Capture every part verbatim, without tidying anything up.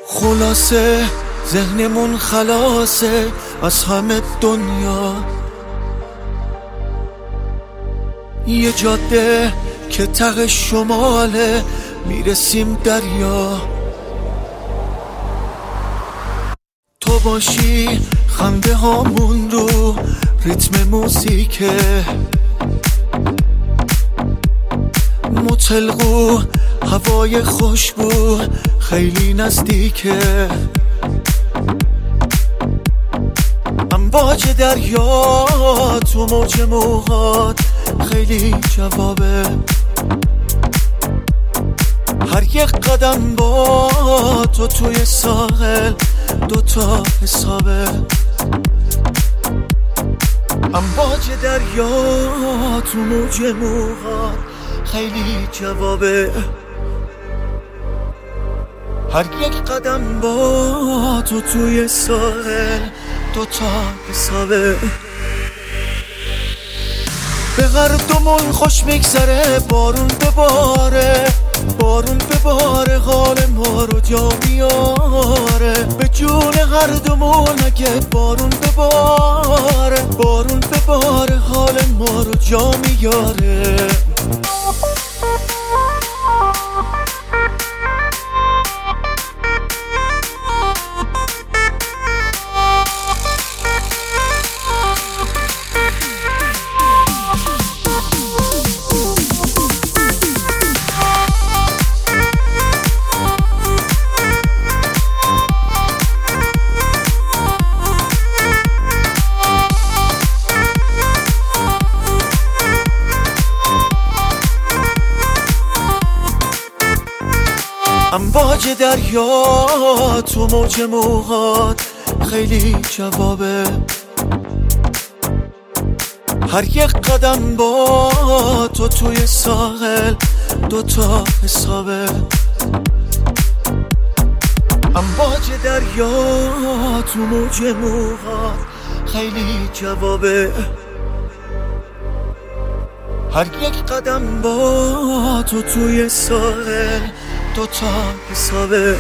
خلاصه ذهنمون خلاصه از همه دنیا، یه جاده که ته شماله میرسیم دریا. تو باشی خنده هامون رو ریتم موزیکه، متلقو هوای خوشبو خیلی نزدیکه. امواج دریا تو موج موهات خیلی جوابه، هر یک قدم با تو توی ساحل دوتا حسابه. امواج دریا تو موج موهات خیلی جوابه، هر یک قدم با تو توی ساحل دوتا حسابه. به هر دومون خوش میگذره، بارون بباره بارون بباره حال ما رو جا میاره. به جون هر دومون اگه بارون بباره بارون بباره حال ما رو جا میاره. امواج دریا تو موج موهات خیلی جوابه، هر یک قدم با تو توی ساحل دوتا حسابه. امواج دریا تو موج موهات خیلی جوابه، هر یک قدم با تو توی ساحل دوتا حسابه.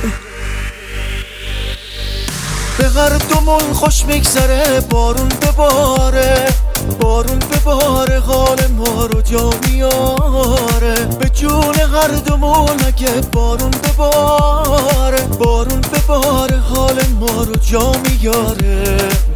به هر دومون خوش میگذره، بارون بباره بارون بباره حال ما رو جا میاره. به جون هر دومون اگه بارون بباره بارون بباره حال ما رو جا میاره.